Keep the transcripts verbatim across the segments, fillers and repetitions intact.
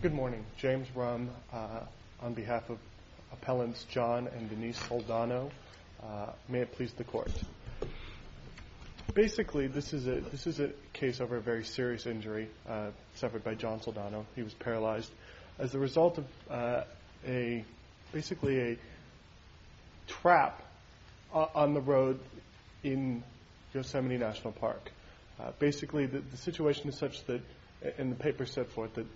Good morning. James Rum, uh, on behalf of appellants John and Denise Soldano. Uh, may it please the court. Basically, this is a this is a case over a very serious injury uh, suffered by John Soldano. He was paralyzed as a result of uh, a basically a trap uh, on the road in Yosemite National Park. Uh, basically, the, the situation is such that, and the paper set forth that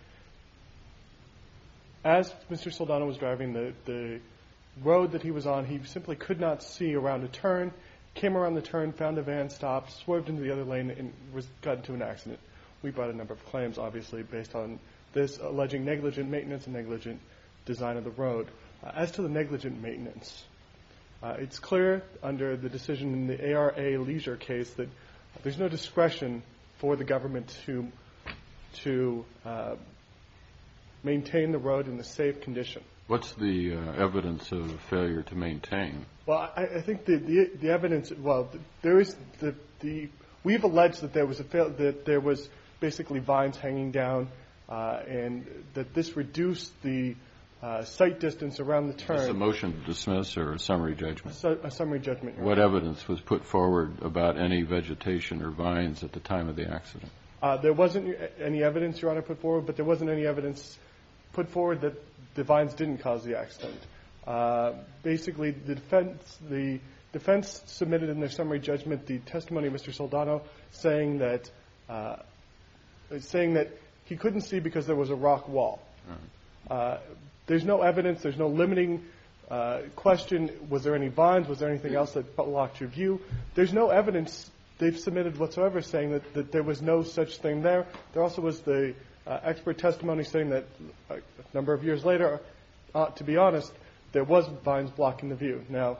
as Mister Soldano was driving the, the road that he was on, he simply could not see around a turn, came around the turn, found a van, stopped, swerved into the other lane, and was got into an accident. We brought a number of claims, obviously, based on this, alleging negligent maintenance and negligent design of the road. Uh, as to the negligent maintenance, uh, it's clear under the decision in the A R A Leisure case that there's no discretion for the government to to uh, maintain the road in a safe condition. What's the uh, evidence of failure to maintain? Well, I, I think the, the the evidence. Well, there is the the we've alleged that there was a fail, that there was basically vines hanging down, uh, and that this reduced the uh, sight distance around the turn. Is this a motion to dismiss or a summary judgment? So, a summary judgment. What evidence was put forward about any vegetation or vines at the time of the accident? Uh, there wasn't any evidence, Your Honor, put forward, but there wasn't any evidence put forward that the vines didn't cause the accident. Uh, basically, the defense, the defense submitted in their summary judgment the testimony of Mister Soldano saying that uh, saying that he couldn't see because there was a rock wall. Right. Uh, there's no evidence. There's no limiting uh, question. Was there any vines? Was there anything else that blocked your view? There's no evidence they've submitted whatsoever saying that, that there was no such thing there. There also was the uh, expert testimony saying that a number of years later, uh, to be honest, there was vines blocking the view. Now,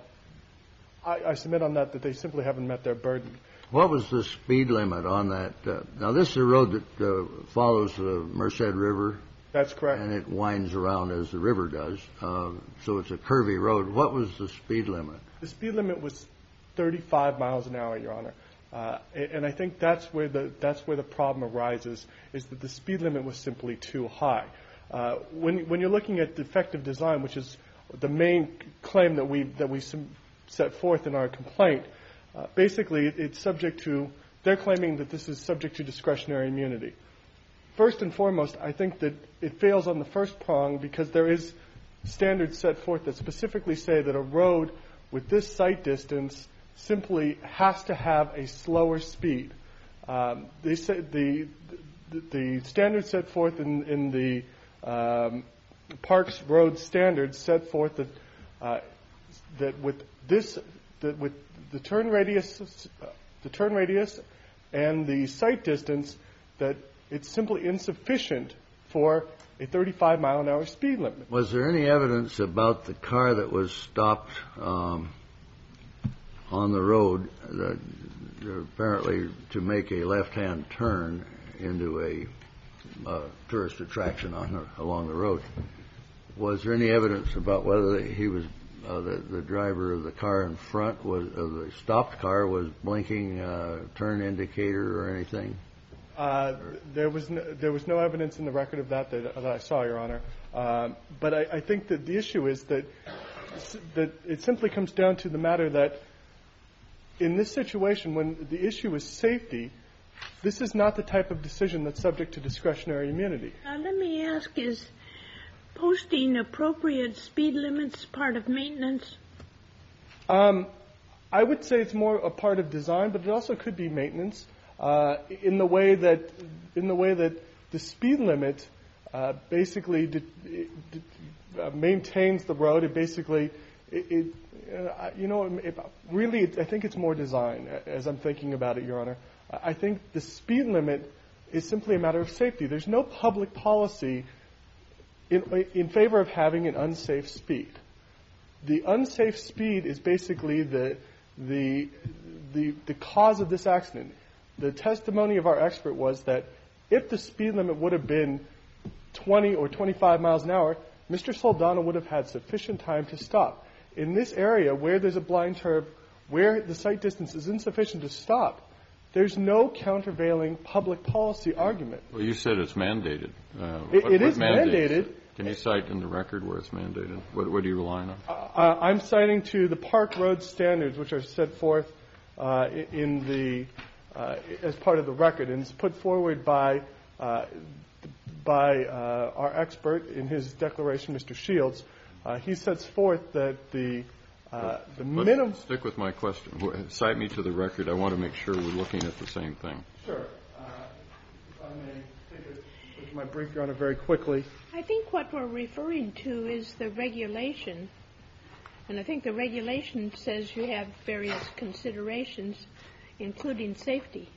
I, I submit on that that they simply haven't met their burden. What was the speed limit on that? Uh, now, this is a road that uh, follows the Merced River. That's correct. And it winds around as the river does. Uh, so it's a curvy road. What was the speed limit? The speed limit was thirty-five miles an hour, Your Honor. Uh, and I think that's where the that's where the problem arises, is that the speed limit was simply too high. Uh, when when you're looking at defective design, which is the main claim that we that we set forth in our complaint, uh, basically it's subject to, they're claiming that this is subject to discretionary immunity. First and foremost, I think that it fails on the first prong because there is standards set forth that specifically say that a road with this sight distance simply has to have a slower speed. Um, they say the, the the standards set forth in in the um, Parks Road standards set forth that uh, that with this that with the turn radius uh, the turn radius and the sight distance that it's simply insufficient for a thirty-five mile an hour speed limit. Was there any evidence about the car that was stopped Um on the road, that apparently to make a left-hand turn into a uh, tourist attraction on the, along the road? Was there any evidence about whether he was uh, the, the driver of the car in front was of the stopped car was blinking uh, turn indicator or anything? Uh, there was no, there was no evidence in the record of that that, that I saw, Your Honor. Um, but I, I think that the issue is that that it simply comes down to the matter that in this situation, when the issue is safety, this is not the type of decision that's subject to discretionary immunity. Uh, let me ask, is posting appropriate speed limits part of maintenance? Um, I would say it's more a part of design, but it also could be maintenance uh, in the way that in the way that the speed limit uh, basically de- de- uh, maintains the road. It basically it. it Uh, you know, it, really, it, I think it's more design, as I'm thinking about it, Your Honor. I think the speed limit is simply a matter of safety. There's no public policy in, in favor of having an unsafe speed. The unsafe speed is basically the, the, the, the cause of this accident. The testimony of our expert was that if the speed limit would have been twenty or twenty-five miles an hour, Mister Soldano would have had sufficient time to stop. In this area where there's a blind curve, where the sight distance is insufficient to stop, there's no countervailing public policy argument. Well, you said it's mandated. Uh, It, what, it what is mandates mandated. it? Can you cite in the record where it's mandated? What, what are you relying on? Uh, I'm citing to the Park Road standards, which are set forth uh, in the uh, as part of the record, and it's put forward by uh, by uh, our expert in his declaration, Mister Shields. Uh, he sets forth that the uh, the Let's minimum. Stick with my question. Wh- Cite me to the record. I want to make sure we're looking at the same thing. Sure. Uh, if I may take a look at my brief, Your Honor, very quickly. I think what we're referring to is the regulation. And I think the regulation says you have various considerations, including safety.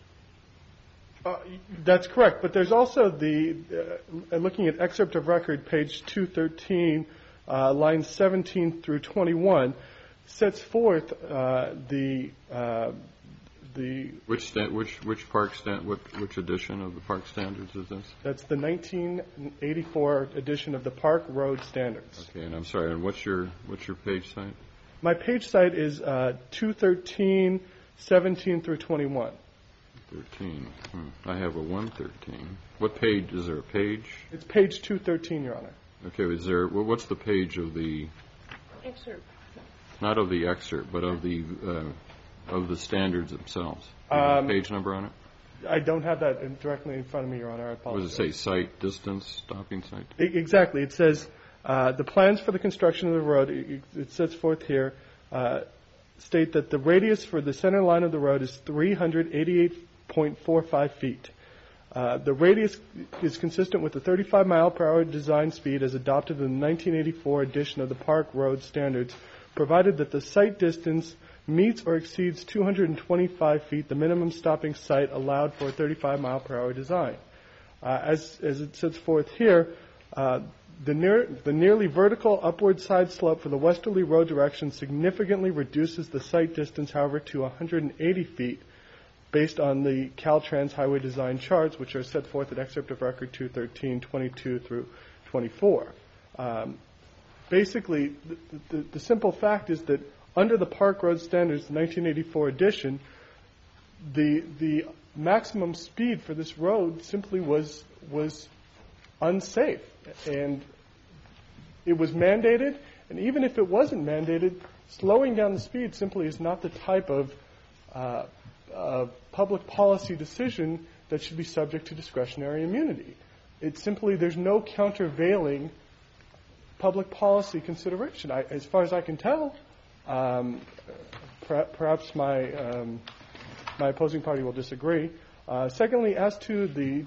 Uh, that's correct, but there's also the, uh, looking at excerpt of record, page two thirteen, uh, lines seventeen through twenty-one, sets forth uh, the uh, the. Which sta- which which park stand? What which edition of the park standards is this? That's the nineteen eighty-four edition of the Park Road Standards. Okay, and I'm sorry. And what's your what's your page site? My page site is uh, two thirteen, seventeen through twenty-one. Thirteen. Hmm. I have a one thirteen. What page is there? A page? It's page two thirteen, Your Honor. Okay. Is there? Well, what's the page of the? Excerpt. Not of the excerpt, but of the uh, of the standards themselves. Do you have Um, a page number on it? I don't have that in, directly in front of me, Your Honor. I What apologize. does it say? Site, distance, stopping site? I- Exactly. It says uh, the plans for the construction of the road, it, it sets forth here, uh, state that the radius for the center line of the road is three hundred eighty-eight point four five feet. Uh, the radius is consistent with the thirty-five mile per hour design speed as adopted in the nineteen eighty-four edition of the Park Road Standards, provided that the site distance meets or exceeds two hundred twenty-five feet, the minimum stopping site allowed for a thirty-five mile per hour design. Uh, as, as it sets forth here, uh, the, near, the nearly vertical upward side slope for the westerly road direction significantly reduces the site distance, however, to one hundred eighty feet based on the Caltrans highway design charts, which are set forth at excerpt of record two thirteen, twenty-two through twenty-four. Um, basically, the, the, the simple fact is that under the Park Road Standards, the nineteen eighty-four edition, the the maximum speed for this road simply was was unsafe, and it was mandated. And even if it wasn't mandated, slowing down the speed simply is not the type of uh, uh, public policy decision that should be subject to discretionary immunity. It's simply there's no countervailing public policy consideration. I, as far as I can tell. Um, per, perhaps my um, my opposing party will disagree. Uh, secondly, as to the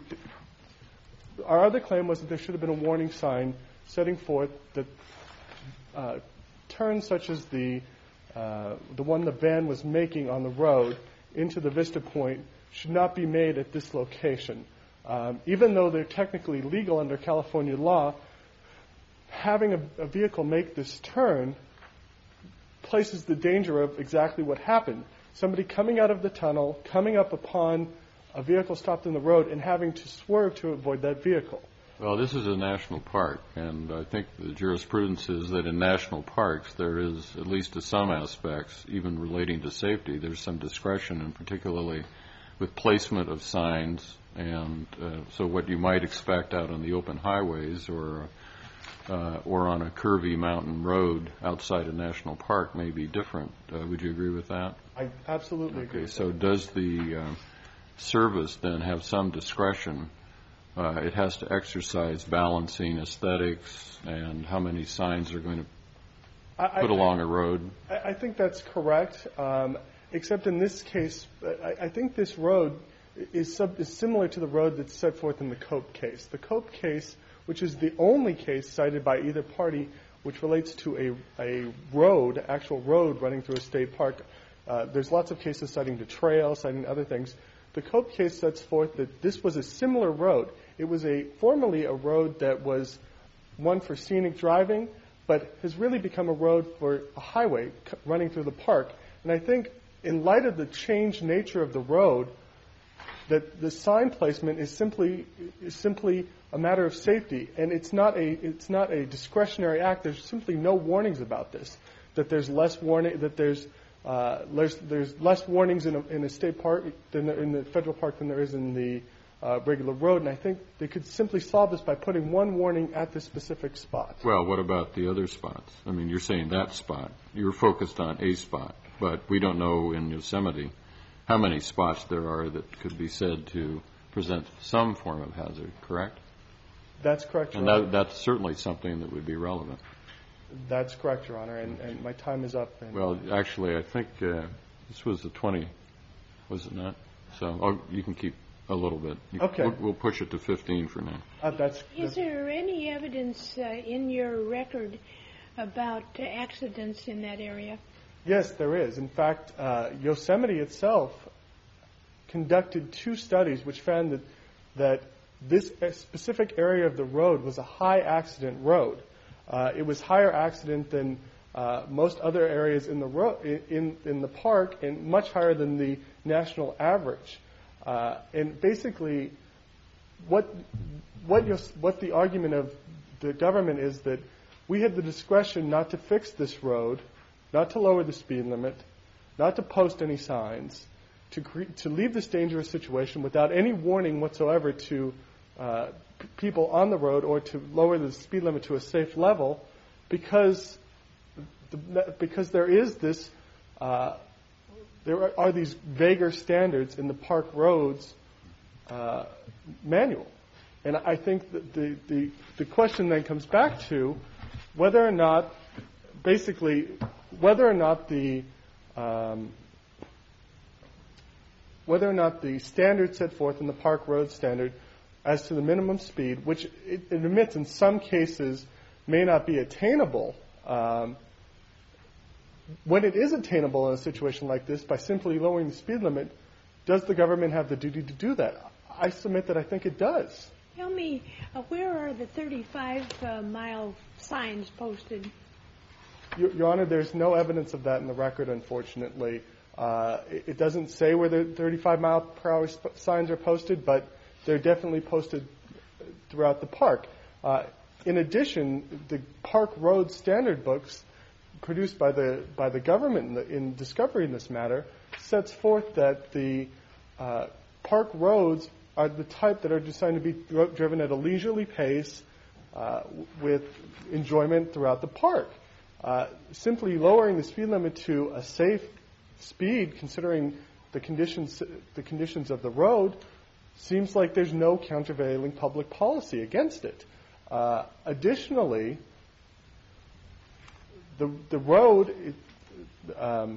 our other claim was that there should have been a warning sign setting forth that uh, turns such as the uh, the one the van was making on the road into the Vista Point should not be made at this location. Um, even though they're technically legal under California law, having a, a vehicle make this turn places the danger of exactly what happened. Somebody coming out of the tunnel, coming up upon a vehicle stopped in the road, and having to swerve to avoid that vehicle. Well, this is a national park, and I think the jurisprudence is that in national parks there is, at least to some aspects, even relating to safety, there's some discretion, and particularly with placement of signs, and uh, so what you might expect out on the open highways or uh, or on a curvy mountain road outside a national park may be different. Uh, would you agree with that? I absolutely Okay, agree. so does the uh, service then have some discretion? Uh, it has to exercise balancing aesthetics and how many signs are going to I, put I, along a road. I, I think that's correct, um, except in this case, I, I think this road is, sub, is similar to the road that's set forth in the Cope case. The Cope case, which is the only case cited by either party which relates to a, a road, actual road running through a state park. Uh, there's lots of cases citing the trail, citing other things. The Cope case sets forth that this was a similar road. It was a formerly a road that was one for scenic driving, but has really become a road for a highway c- running through the park. And I think in light of the changed nature of the road, that the sign placement is simply is simply a matter of safety, and it's not a it's not a discretionary act. There's simply no warnings about this. That there's less warning. That there's Uh, there's, there's less warnings in a, in a state park than there, in the federal park than there is in the uh, regular road, and I think they could simply solve this by putting one warning at the specific spot. Well, what about the other spots? I mean, you're saying that spot. You're focused on a spot, but we don't know in Yosemite how many spots there are that could be said to present some form of hazard, correct? That's correct, Your And Honor. that, that's certainly something that would be relevant. That's correct, Your Honor, and, and my time is up. And Well, actually, I think uh, this was the twenty, was it not? So oh, you can keep a little bit. You, Okay. We'll, we'll push it to fifteen for now. uh, that's, Is that's there any evidence uh, in your record about uh, accidents in that area? yes, there is. In fact, uh, Yosemite itself conducted two studies which found that that this specific area of the road was a high accident road. Uh, it was higher accident than uh, most other areas in the ro- in in the park, and much higher than the national average. Uh, and basically, what what your, what the argument of the government is that we had the discretion not to fix this road, not to lower the speed limit, not to post any signs, to cre- to leave this dangerous situation without any warning whatsoever to uh, p- people on the road, or to lower the speed limit to a safe level, because the, because there is this uh, there are, are these vaguer standards in the park roads uh, manual, and I think that the, the the question then comes back to whether or not, basically, whether or not the um, whether or not the standard set forth in the park road standard as to the minimum speed, which it, it admits in some cases may not be attainable, um, when it is attainable in a situation like this by simply lowering the speed limit, does the government have the duty to do that? I submit that I think it does. Tell me, uh, where are the thirty-five mile signs posted? Your, Your Honor, there's no evidence of that in the record, unfortunately. Uh, it, it doesn't say where the thirty-five mile per hour sp- signs are posted, but they're definitely posted throughout the park. Uh, in addition, the park road standard books produced by the by the government in, the, in discovery in this matter sets forth that the uh, park roads are the type that are designed to be dro- driven at a leisurely pace uh, with enjoyment throughout the park. Uh, simply lowering the speed limit to a safe speed, considering the conditions the conditions of the road, seems like there's no countervailing public policy against it. Uh, additionally, the the road, it, um,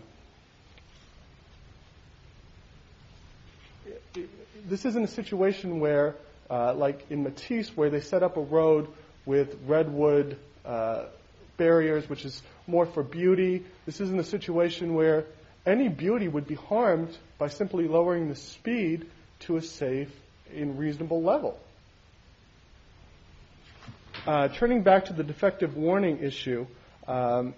it, this isn't a situation where, uh, like in Matisse, where they set up a road with redwood uh, barriers, which is more for beauty. This isn't a situation where any beauty would be harmed by simply lowering the speed to a safe and reasonable level. Uh, turning back to the defective warning issue, um,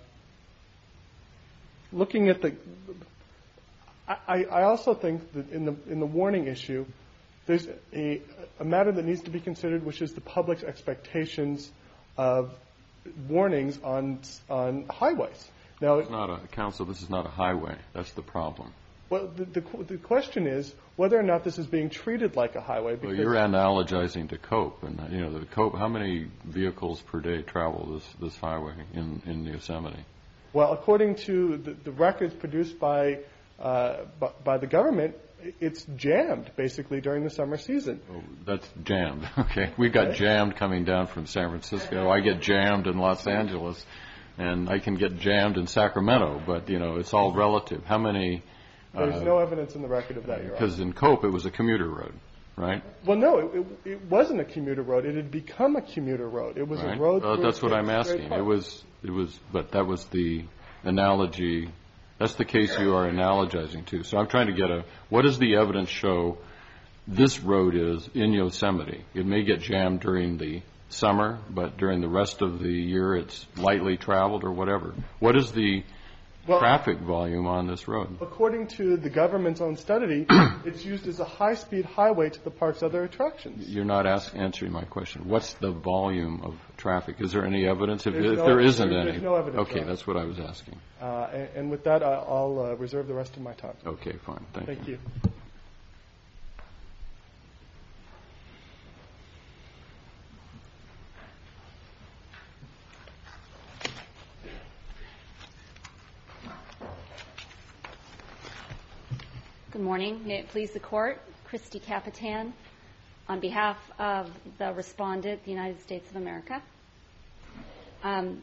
looking at the, I, I also think that in the in the warning issue, there's a, a matter that needs to be considered, which is the public's expectations of warnings on on highways. Now, It's not a council. This is not a highway. That's the problem. well, the, the the question is whether or not this is being treated like a highway. Well, Because you're analogizing to Cope, and you know the Cope. How many vehicles per day travel this this highway in in Yosemite? Well, according to the, the records produced by, uh, by by the government, it's jammed basically during the summer season. Oh, that's jammed. Okay, we got Okay. jammed coming down from San Francisco. I get jammed in Los Angeles, and I can get jammed in Sacramento. But you know, it's all relative. How many? There's uh, no evidence in the record of that, Your Honor. Because in Cope it was a commuter road, right? Well, no, it, it, it wasn't a commuter road. It had become a commuter road. It was right? a road. Uh, through that's what Great- I'm Great asking. Park. It was. It was. But that was the analogy. That's the case you are analogizing to. So I'm trying to get a. What does the evidence show? This road is in Yosemite. It may get jammed during the summer, but during the rest of the year, it's lightly traveled or whatever. What is the Well, traffic volume on this road? According to the government's own study, it's used as a high-speed highway to the park's other attractions. You're not ask, answering my question. What's the volume of traffic? Is there any evidence? If, There's if no, there isn't there's, any. There's no evidence. Okay, that's what I was asking. Uh, and, and with that, I- I'll uh, reserve the rest of my time. Okay, fine. Thank, Thank you. you. Good morning. May it please the Court. Christy Capitan on behalf of the respondent, the United States of America. Um,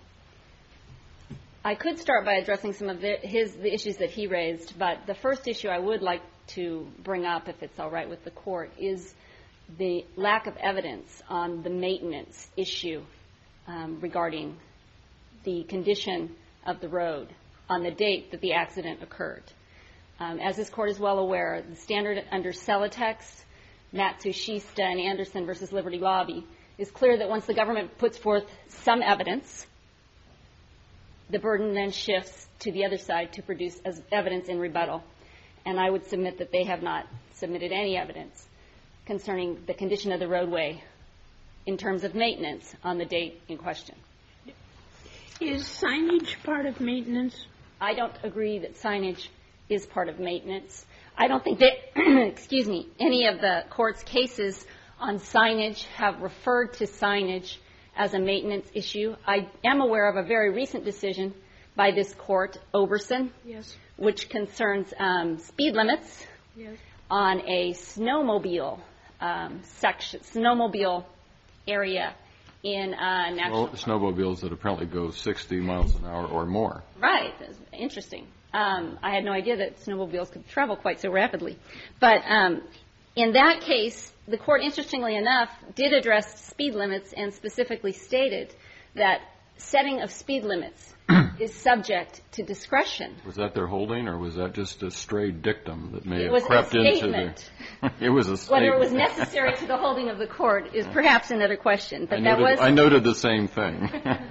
I could start by addressing some of the, his, the issues that he raised, but the first issue I would like to bring up, if it's all right with the Court, is the lack of evidence on the maintenance issue um, regarding the condition of the road on the date that the accident occurred. Um, as this Court is well aware, the standard under Celotex, Matsushita, and Anderson versus Liberty Lobby is clear that once the government puts forth some evidence, the burden then shifts to the other side to produce as evidence in rebuttal. And I would submit that they have not submitted any evidence concerning the condition of the roadway in terms of maintenance on the date in question. Is signage part of maintenance? I don't agree that signage is part of maintenance. I don't think that, excuse me, any of the Court's cases on signage have referred to signage as a maintenance issue. I am aware of a very recent decision by this Court, Oberson, Yes. which concerns um, speed limits Yes. on a snowmobile um, section, snowmobile area in uh, national. Well, snowmobiles that apparently go sixty miles an hour or more. Right. That's interesting. Um, I had no idea that snowmobiles could travel quite so rapidly. But um, in that case, the Court, interestingly enough, did address speed limits and specifically stated that setting of speed limits is subject to discretion. Was that their holding, or was that just a stray dictum that may It have was a crept into statement. the... It was a statement. Whether it was necessary to the holding of the Court is perhaps another question. But I that noted, was. I noted the same thing.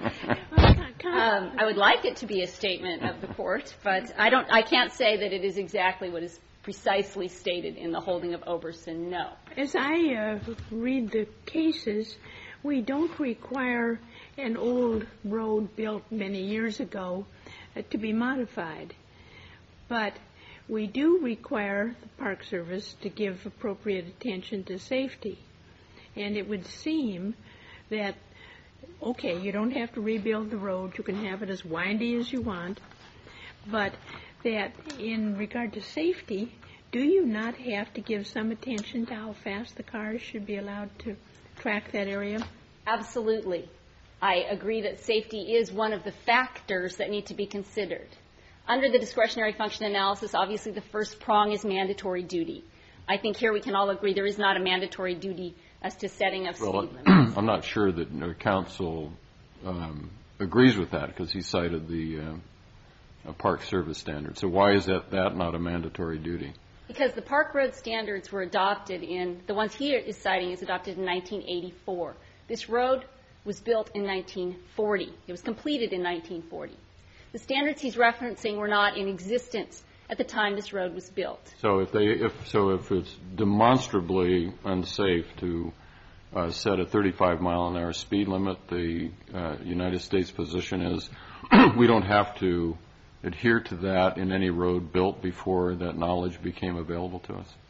Um, I would like it to be a statement of the Court, but I don't. I can't say that it is exactly what is precisely stated in the holding of Oberson. No. As I uh, read the cases, we don't require an old road built many years ago uh, to be modified. But we do require the Park Service to give appropriate attention to safety. And it would seem that, okay, you don't have to rebuild the road. You can have it as windy as you want. But that in regard to safety, do you not have to give some attention to how fast the cars should be allowed to track that area? Absolutely. I agree that safety is one of the factors that need to be considered. Under the discretionary function analysis, obviously the first prong is mandatory duty. I think here we can all agree there is not a mandatory duty as to setting of Well, speed limits. I'm not sure that uh, counsel um, agrees with that because he cited the uh, Park Service standard. So why is that, that not a mandatory duty? Because the Park Road standards were adopted in, the ones he is citing is adopted in nineteen eighty-four. This road was built in nineteen forty. It was completed in nineteen forty. The standards he's referencing were not in existence at the time this road was built. So if they, if so, if it's demonstrably unsafe to uh, set a thirty-five mile an hour speed limit, the uh, United States position is we don't have to adhere to that in any road built before that knowledge became available to us.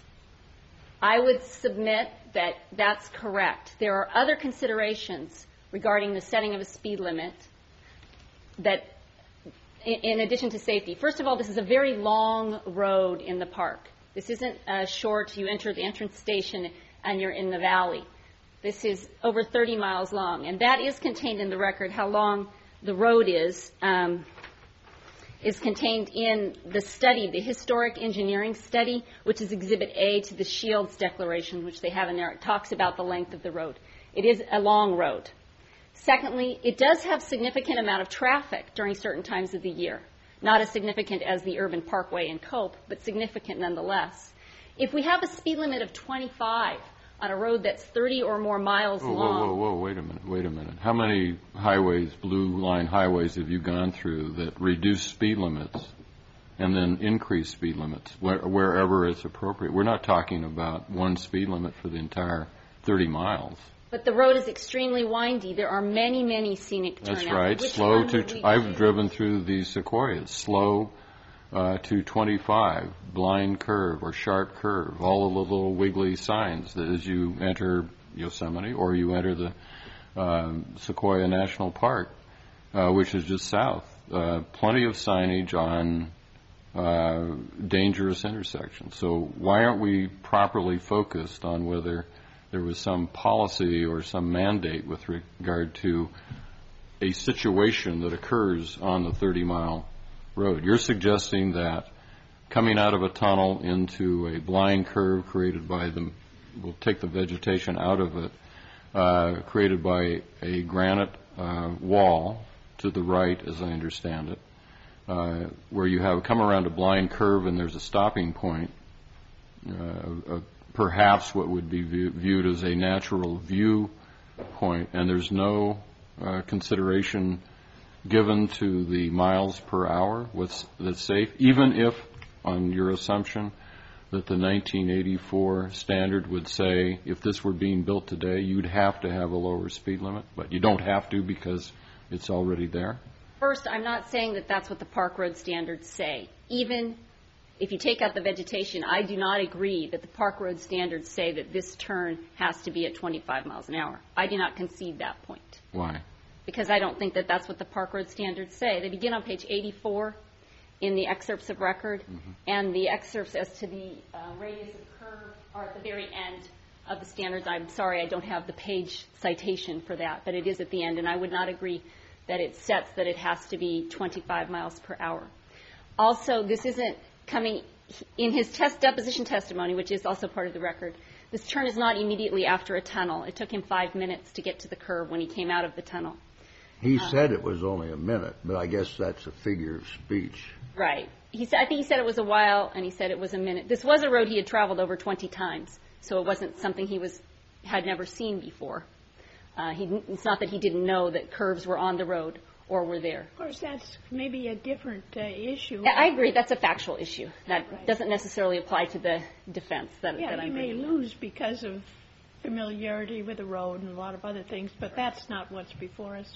I would submit that that's correct. There are other considerations regarding the setting of a speed limit that, in addition to safety. First of all, this is a very long road in the park. This isn't a short, you enter the entrance station and you're in the valley. This is over thirty miles long, and that is contained in the record. How long the road is um, is contained in the study, the historic engineering study, which is Exhibit A to the Shields Declaration, which they have in there. It talks about the length of the road. It is a long road. Secondly, it does have significant amount of traffic during certain times of the year. Not as significant as the Urban Parkway in Cope, but significant nonetheless. If we have a speed limit of twenty-five on a road that's thirty or more miles whoa, long. Whoa, whoa, whoa, wait a minute, wait a minute. How many highways, blue line highways, have you gone through that reduce speed limits and then increase speed limits where, wherever it's appropriate? We're not talking about one speed limit for the entire thirty miles. But the road is extremely windy. There are many, many scenic turnouts. That's right. Which Slow one to, would we I've choose? driven through the Sequoias. Slow uh, to twenty-five, blind curve or sharp curve, all of the little wiggly signs that as you enter Yosemite or you enter the uh, Sequoia National Park, uh, which is just south. Uh, plenty of signage on uh, dangerous intersections. So why aren't we properly focused on whether there was some policy or some mandate with regard to a situation that occurs on the thirty-mile road? You're suggesting that coming out of a tunnel into a blind curve created by the, we'll take the vegetation out of it, uh, created by a granite uh, wall to the right, as I understand it, uh, where you have come around a blind curve and there's a stopping point, uh, a perhaps what would be view, viewed as a natural view point, and there's no uh, consideration given to the miles per hour, what's that's safe, even if, on your assumption, that the nineteen eighty-four standard would say if this were being built today, you'd have to have a lower speed limit, but you don't have to because it's already there? First, I'm not saying that that's what the park road standards say. Even if you take out the vegetation, I do not agree that the park road standards say that this turn has to be at twenty-five miles an hour. I do not concede that point. Why? Because I don't think that that's what the park road standards say. They begin on page eighty-four in the excerpts of record, mm-hmm. and the excerpts as to the uh, radius of curve are at the very end of the standards. I'm sorry I don't have the page citation for that, but it is at the end, and I would not agree that it sets that it has to be twenty-five miles per hour. Also, this isn't coming in his test deposition testimony, which is also part of the record. This turn is not immediately after a tunnel. It took him five minutes to get to the curve when he came out of the tunnel. He uh, said it was only a minute, but I guess that's a figure of speech. Right. He said, I think he said it was a while, and he said it was a minute. This was a road he had traveled over twenty times, so it wasn't something he was had never seen before. Uh, he, it's not that he didn't know that curves were on the road or were there. Of course, that's maybe a different uh, issue. I agree. That's a factual issue. That right. doesn't necessarily apply to the defense that, yeah, that I'm you may bringing. lose because of familiarity with the road and a lot of other things, but that's not what's before us.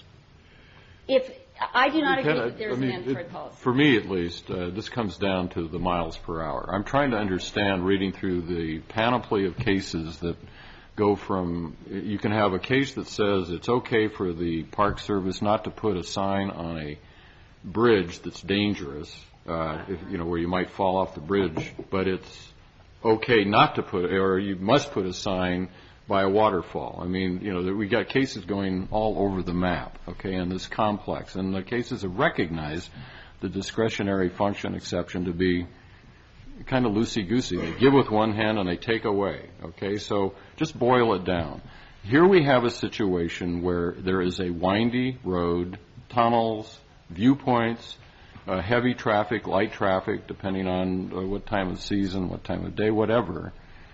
If I do not You agree can, that there is I mean, a mandatory it, policy. For me, at least, uh, this comes down to the miles per hour. I'm trying to understand, reading through the panoply of cases that go from, you can have a case that says it's okay for the Park Service not to put a sign on a bridge that's dangerous, uh, if, you know, where you might fall off the bridge, but it's okay not to put, or you must put a sign by a waterfall. I mean, you know, we got cases going all over the map, okay, in this complex, and the cases have recognized the discretionary function exception to be kind of loosey-goosey. They give with one hand and they take away, okay? So just boil it down. Here we have a situation where there is a windy road, tunnels, viewpoints, uh, heavy traffic, light traffic, depending on uh, what time of season, what time of day, whatever.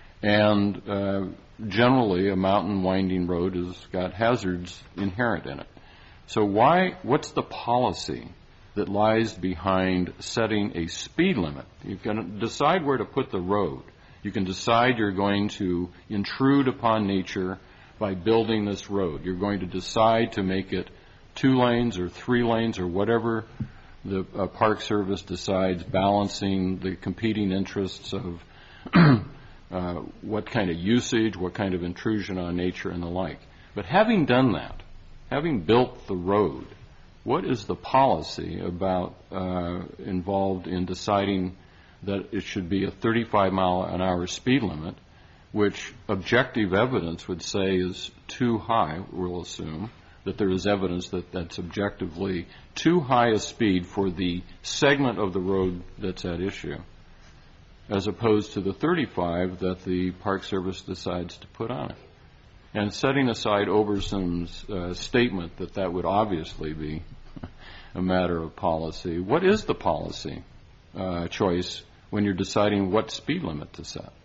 And uh, generally a mountain winding road has got hazards inherent in it. So why, what's the policy that lies behind setting a speed limit? You can decide where to put the road. You can decide you're going to intrude upon nature by building this road. You're going to decide to make it two lanes or three lanes or whatever the uh, Park Service decides, balancing the competing interests of uh, what kind of usage, what kind of intrusion on nature and the like. But having done that, having built the road, what is the policy about uh, involved in deciding that it should be a thirty-five mile an hour speed limit, which objective evidence would say is too high, we'll assume, that there is evidence that that's objectively too high a speed for the segment of the road that's at issue, as opposed to the thirty-five that the Park Service decides to put on it? And setting aside Oberson's uh, statement that that would obviously be a matter of policy, what is the policy uh, choice when you're deciding what speed limit to set?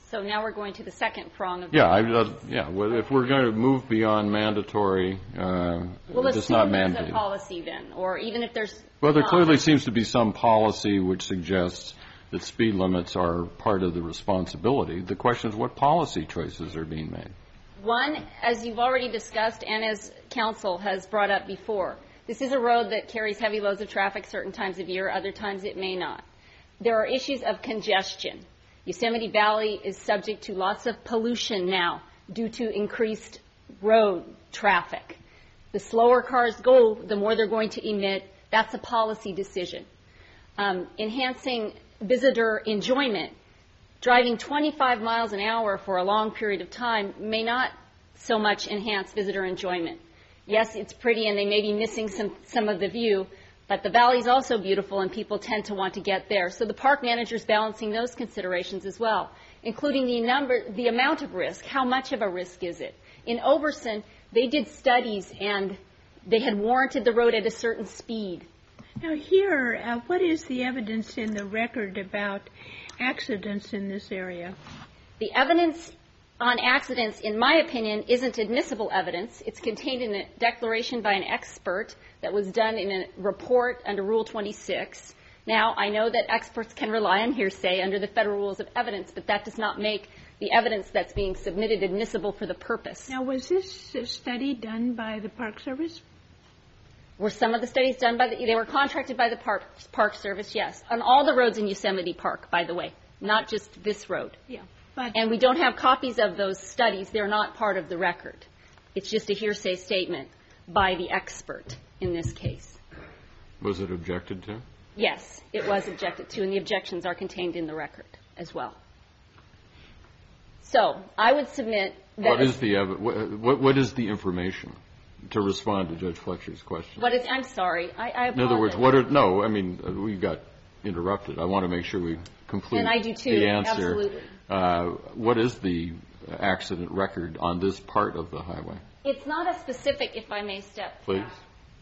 So now we're going to the second prong of the Yeah, I, uh, yeah. Well, if we're going to move beyond mandatory, uh, well, it's not assume there's a mandated. policy then, or even if there's Well, there not. clearly seems to be some policy which suggests that speed limits are part of the responsibility. The question is what policy choices are being made. One, as you've already discussed and as council has brought up before, this is a road that carries heavy loads of traffic certain times of year, other times it may not. There are issues of congestion. Yosemite Valley is subject to lots of pollution now due to increased road traffic. The slower cars go, the more they're going to emit. That's a policy decision. Um, enhancing visitor enjoyment. Driving twenty-five miles an hour for a long period of time may not so much enhance visitor enjoyment. Yes, it's pretty and they may be missing some, some of the view, but the valley is also beautiful and people tend to want to get there. So the park manager is balancing those considerations as well, including the number, the amount of risk. How much of a risk is it? In Overson, they did studies and they had warranted the road at a certain speed. Now here, uh, what is the evidence in the record about accidents in this area? The evidence on accidents, in my opinion, isn't admissible evidence. It's contained in a declaration by an expert that was done in a report under Rule twenty-six. Now, I know that experts can rely on hearsay under the federal rules of evidence, but that does not make the evidence that's being submitted admissible for the purpose. Now, was this a study done by the Park Service? Were some of the studies done by the, they were contracted by the Park, Park Service, yes. On all the roads in Yosemite Park, by the way, not just this road. Yeah. But And we don't have copies of those studies. They're not part of the record. It's just a hearsay statement by the expert in this case. Was it objected to? Yes, it was objected to, and the objections are contained in the record as well. So I would submit that... What is the, ev- what, what is the information? To respond to Judge Fletcher's question. What is, I'm sorry. I, I apologize. In other words, what are, no, I mean, uh, we got interrupted. I want to make sure we complete And I do too, the answer. absolutely. Uh, what is the accident record on this part of the highway? It's not a specific, if I may step Please. back.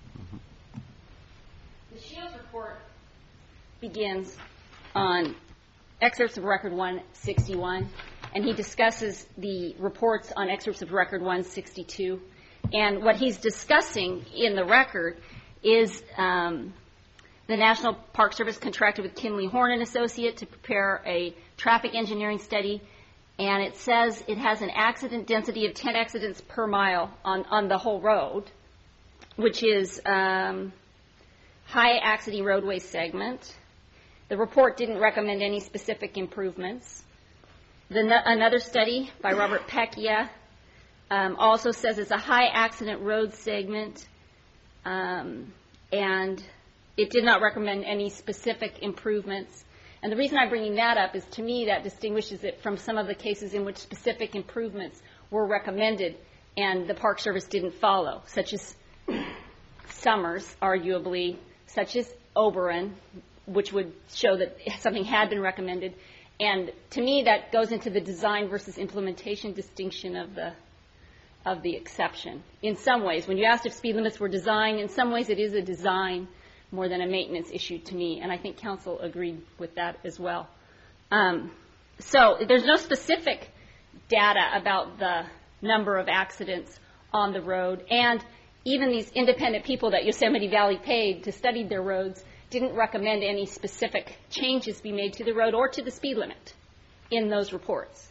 The Shields report begins on excerpts of Record one sixty-one, and he discusses the reports on excerpts of Record one sixty-two. And what he's discussing in the record is um, the National Park Service contracted with Kinley Horn and Associate to prepare a traffic engineering study, and it says it has an accident density of ten accidents per mile on, on the whole road, which is um, high accident roadway segment. The report didn't recommend any specific improvements. The, another study by Robert Pecchia Um, also says it's a high accident road segment, um, and it did not recommend any specific improvements. And the reason I'm bringing that up is, to me, that distinguishes it from some of the cases in which specific improvements were recommended and the Park Service didn't follow, such as Summers, arguably, such as Oberon, which would show that something had been recommended. And to me, that goes into the design versus implementation distinction of the of the exception. In some ways, when you asked if speed limits were designed, in some ways it is a design more than a maintenance issue to me, and I think council agreed with that as well. Um, so there's no specific data about the number of accidents on the road, and even these independent people that Yosemite Valley paid to study their roads didn't recommend any specific changes be made to the road or to the speed limit in those reports.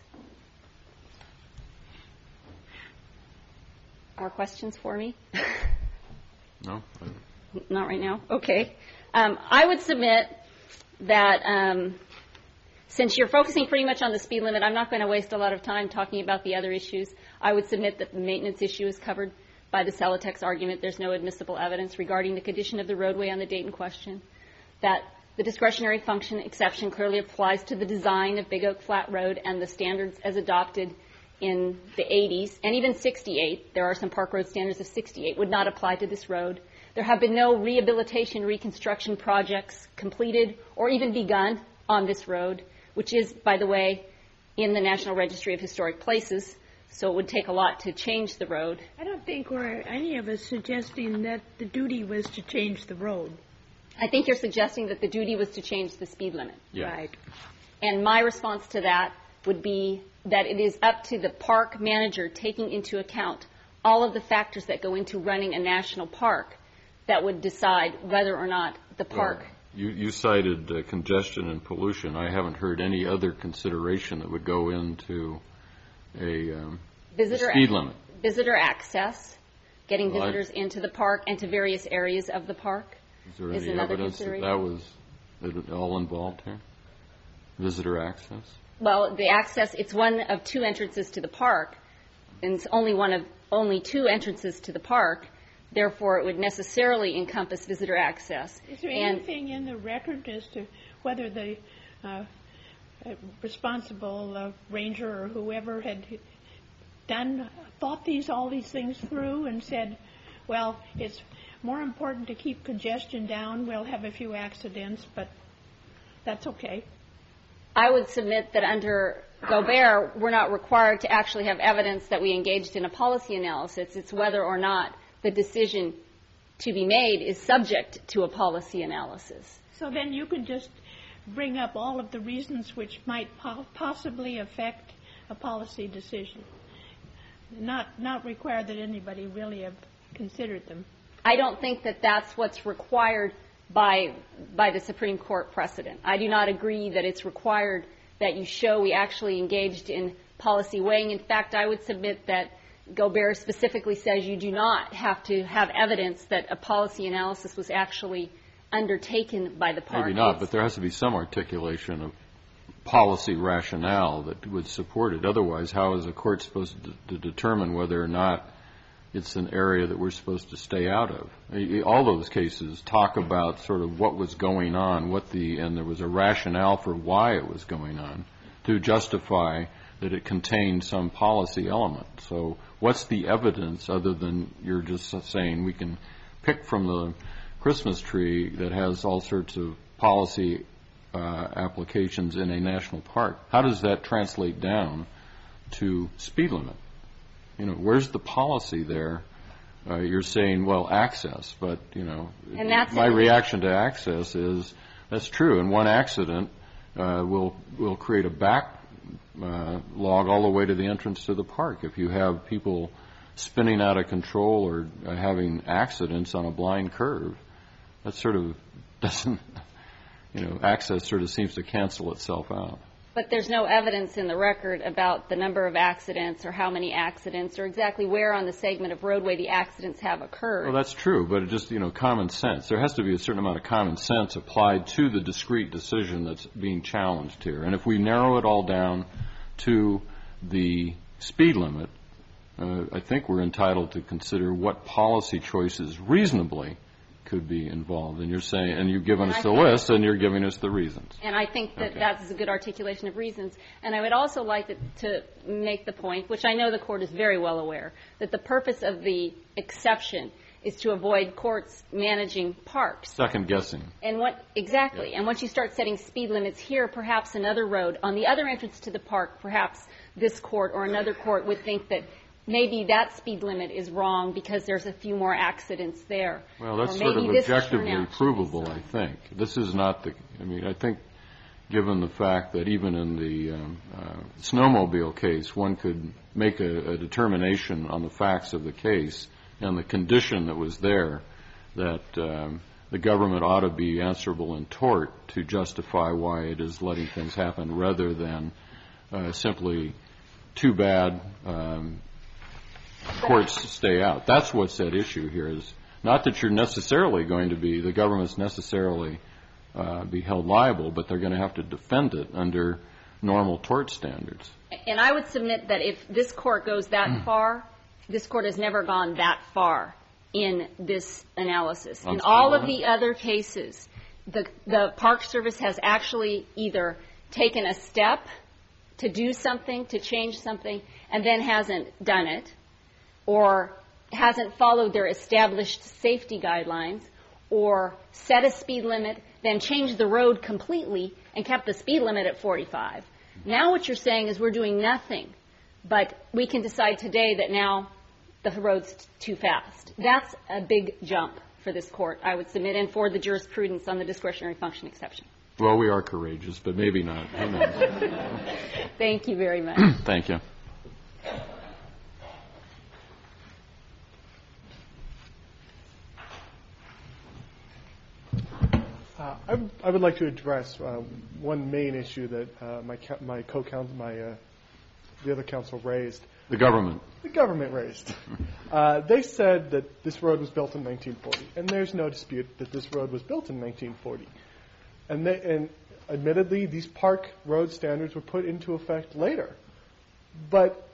More questions for me? No? Not right now? Okay. Um, I would submit that um, since you're focusing pretty much on the speed limit, I'm not going to waste a lot of time talking about the other issues. I would submit that the maintenance issue is covered by the Celotex argument. There's no admissible evidence regarding the condition of the roadway on the date in question. That the discretionary function exception clearly applies to the design of Big Oak Flat Road and the standards as adopted in the eighties, and even sixty-eight, there are some park road standards of sixty-eight, would not apply to this road. There have been no rehabilitation, reconstruction projects completed or even begun on this road, which is, by the way, in the National Registry of Historic Places, so it would take a lot to change the road. I don't think we're any of us suggesting that the duty was to change the road. I think you're suggesting that the duty was to change the speed limit. Yes. Right. And my response to that, would be that it is up to the park manager, taking into account all of the factors that go into running a national park, that would decide whether or not the park. Well, you, you cited uh, congestion and pollution. I haven't heard any other consideration that would go into a um, visitor speed limit. Visitor access, getting well, visitors I, into the park and to various areas of the park. Is there is any another evidence that that was that it all involved here? Visitor access? Well, the access, it's one of two entrances to the park, and it's only one of only two entrances to the park. Therefore, it would necessarily encompass visitor access. Is there and anything in the record as to whether the uh, responsible uh, ranger or whoever had done, thought these all these things through and said, well, it's more important to keep congestion down. We'll have a few accidents, but that's okay. I would submit that under Gobert, we're not required to actually have evidence that we engaged in a policy analysis. It's whether or not the decision to be made is subject to a policy analysis. So then you can just bring up all of the reasons which might po- possibly affect a policy decision, not not require that anybody really have considered them. I don't think that that's what's required by by the Supreme Court precedent. I do not agree that it's required that you show we actually engaged in policy weighing. In fact, I would submit that Gobert specifically says you do not have to have evidence that a policy analysis was actually undertaken by the park. Maybe not, but there has to be some articulation of policy rationale that would support it. Otherwise, how is a court supposed to, to determine whether or not it's an area that we're supposed to stay out of? All those cases talk about sort of what was going on, what the, and there was a rationale for why it was going on to justify that it contained some policy element. So what's the evidence other than you're just saying we can pick from the Christmas tree that has all sorts of policy uh, applications in a national park? How does that translate down to speed limit? You know, where's the policy there? Uh, you're saying, well, access, but, you know, and that's my reaction to access is that's true. And one accident uh, will will create a back uh, log all the way to the entrance to the park. If you have people spinning out of control or uh, having accidents on a blind curve, that sort of doesn't, you know, access sort of seems to cancel itself out. But there's no evidence in the record about the number of accidents or how many accidents or exactly where on the segment of roadway the accidents have occurred. Well, that's true, but it just, you know, common sense. There has to be a certain amount of common sense applied to the discrete decision that's being challenged here. And if we narrow it all down to the speed limit, uh, I think we're entitled to consider what policy choices reasonably could be involved. And you're saying, and you've given us the list, and you're giving us the reasons. And I think that okay. that's a good articulation of reasons. And I would also like to, to make the point, which I know the Court is very well aware, that the purpose of the exception is to avoid courts managing parks. Second guessing. And what exactly? Yeah. And once you start setting speed limits here, perhaps another road on the other entrance to the park, perhaps this court or another court would think that maybe that speed limit is wrong because there's a few more accidents there. Well, that's or sort of maybe this objectively turnout provable, I think. This is not the, I mean, I think given the fact that even in the um, uh, snowmobile case, one could make a, a determination on the facts of the case and the condition that was there that um, the government ought to be answerable in tort to justify why it is letting things happen rather than uh, simply too bad, um, courts stay out. That's what's at issue here, is not that you're necessarily going to be, the government's necessarily uh, be held liable, but they're going to have to defend it under normal tort standards. And I would submit that if this court goes that far, this court has never gone that far in this analysis. In all of the other cases, the, the Park Service has actually either taken a step to do something, to change something, and then hasn't done it, or hasn't followed their established safety guidelines, or set a speed limit, then changed the road completely and kept the speed limit at forty-five. Now what you're saying is we're doing nothing, but we can decide today that now the road's too fast. That's a big jump for this court, I would submit, and for the jurisprudence on the discretionary function exception. Well, we are courageous, but maybe not. Who knows? Thank you very much. Thank you. Uh, I, w- I would like to address uh, one main issue that uh, my ca- my co-counsel, my uh, the other counsel raised. The government. The government raised. Uh, they said that this road was built in nineteen forty, and there's no dispute that this road was built in nineteen forty. And, they, and admittedly, these park road standards were put into effect later. But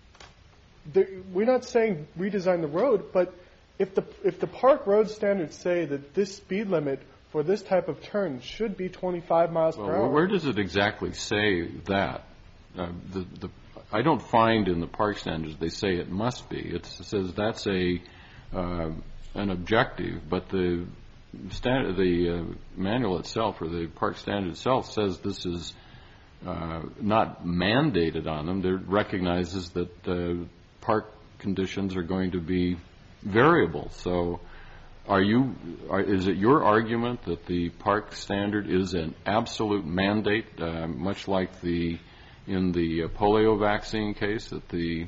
the, we're not saying redesign the road, but if the if the park road standards say that this speed limit for this type of turn should be twenty-five miles Well, per hour. where does it exactly say that? Uh, the, the, I don't find in the park standards they say it must be. It says that's a uh, an objective, but the stand, the uh, manual itself or the park standard itself says this is uh, not mandated on them. It recognizes that uh, park conditions are going to be variable. So. Are you? Are, is it your argument that the park standard is an absolute mandate, uh, much like the in the uh, polio vaccine case, that the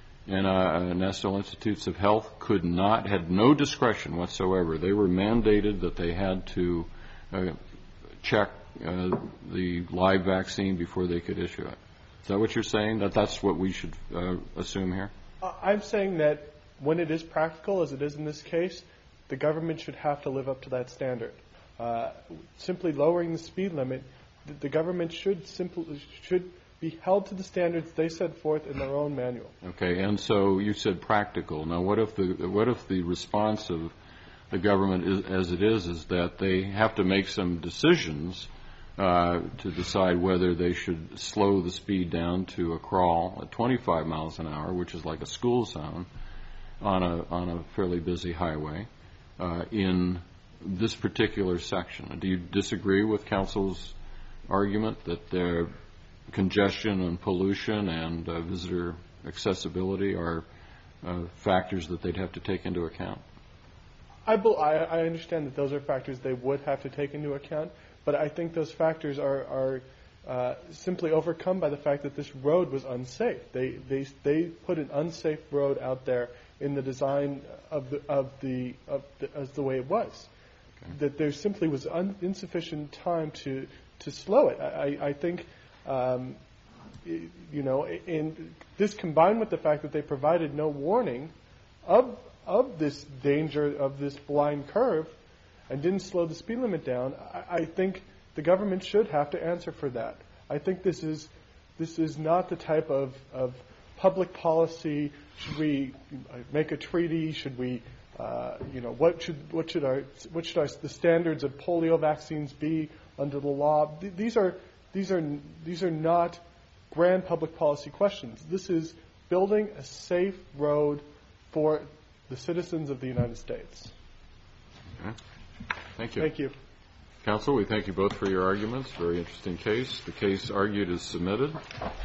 uh, National Institutes of Health could not, had no discretion whatsoever? They were mandated that they had to uh, check uh, the live vaccine before they could issue it. Is that what you're saying? That that's what we should uh, assume here? I'm saying that when it is practical, as it is in this case, the government should have to live up to that standard. Uh, simply lowering the speed limit, the, the government should simply should be held to the standards they set forth in their own manual. Okay, and so you said practical. Now, what if the what if the response of the government, is, as it is, is that they have to make some decisions uh, to decide whether they should slow the speed down to a crawl at twenty-five miles an hour, which is like a school zone, on a on a fairly busy highway. Uh, in this particular section. Do you disagree with counsel's argument that their congestion and pollution and uh, visitor accessibility are uh, factors that they'd have to take into account? I, be, I, I understand that those are factors they would have to take into account, but I think those factors are, are uh, simply overcome by the fact that this road was unsafe. They, they, they put an unsafe road out there in the design of the of the, of the as the way it was, okay. That there simply was un, insufficient time to to slow it. I, I think, um, you know, in this combined with the fact that they provided no warning of of this danger of this blind curve, and didn't slow the speed limit down. I, I think the government should have to answer for that. I think this is this is not the type of of public policy. Should we make a treaty? Should we, uh, you know, what should what should our what should our, the standards of polio vaccines be under the law? Th- these are these are these are not grand public policy questions. This is building a safe road for the citizens of the United States. Okay. Thank you. Thank you. Counsel, we thank you both for your arguments. Very interesting case. The case argued is submitted.